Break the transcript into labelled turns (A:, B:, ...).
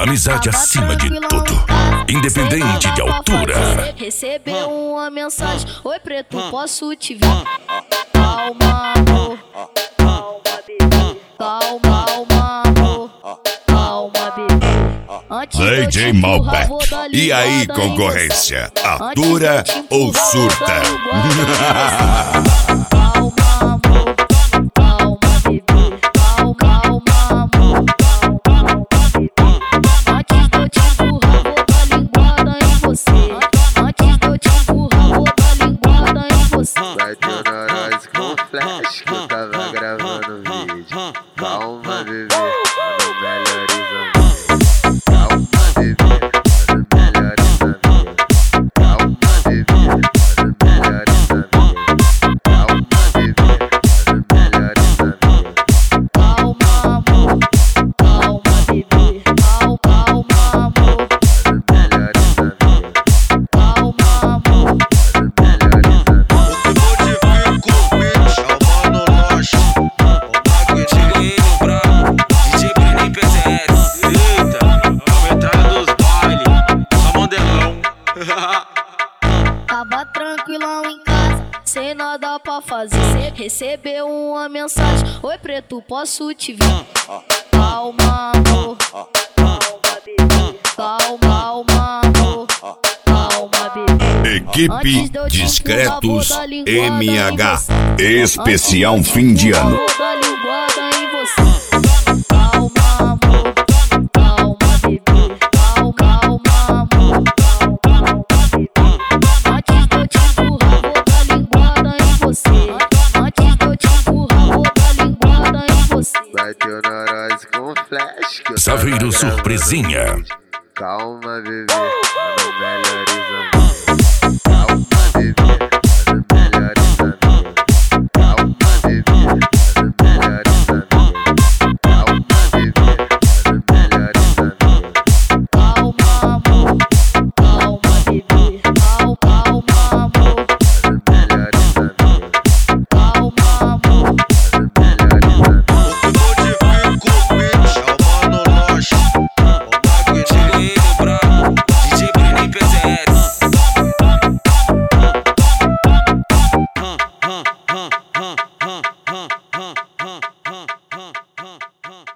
A: Amizade acima de tudo, independente de altura.
B: Recebeu uma mensagem: oi preto, posso te ver? Calma, amor. Calma, bebê. Calma, amor. Calma, bebê.
A: DJ Malbec. E aí, concorrência? Atura ou surta?
B: Calma, amor. Calma, bebê. Calma, amor. Calma, bebê. Antes de eu te empurrar, vou dar linguada em você. Antes de eu te empurrar, vou dar linguada em você.
C: Vai ter nós com flash que eu tava gravando vídeo. Calma, bebê, tá no melhores amigos. Calma, bebê, tá no melhores amigos. Calma, bebê, tá no melhores amigos. Calma, bebê, tá no melhores amigos.
B: Calma, amor. Calma, bebê. Calma, amor.
C: Tá no melhores amigos.
B: Calma, amor.
C: Tá no melhores amigos.
B: Tava tranquilão em casa, sem nada pra fazer. Recebeu uma mensagem: oi preto, posso te ver? Calma, amor. Calma, bebê. Calma, amor. Calma, bebê.
A: Equipe Discretos MH, especial fim de ano.
B: Vou dar linguada em você. Calma, amor. Calma, bebê. Calma, amor. Calma, bebê. Antes de eu te empurrar, vou dar linguada em você. Antes de eu te empurrar, vou dar linguada em você.
C: Vai ter nós com flash que eu tava
A: Saveiro
C: gravando
A: Surpresinha.
C: vídeo. Calma, bebê, tá no melhores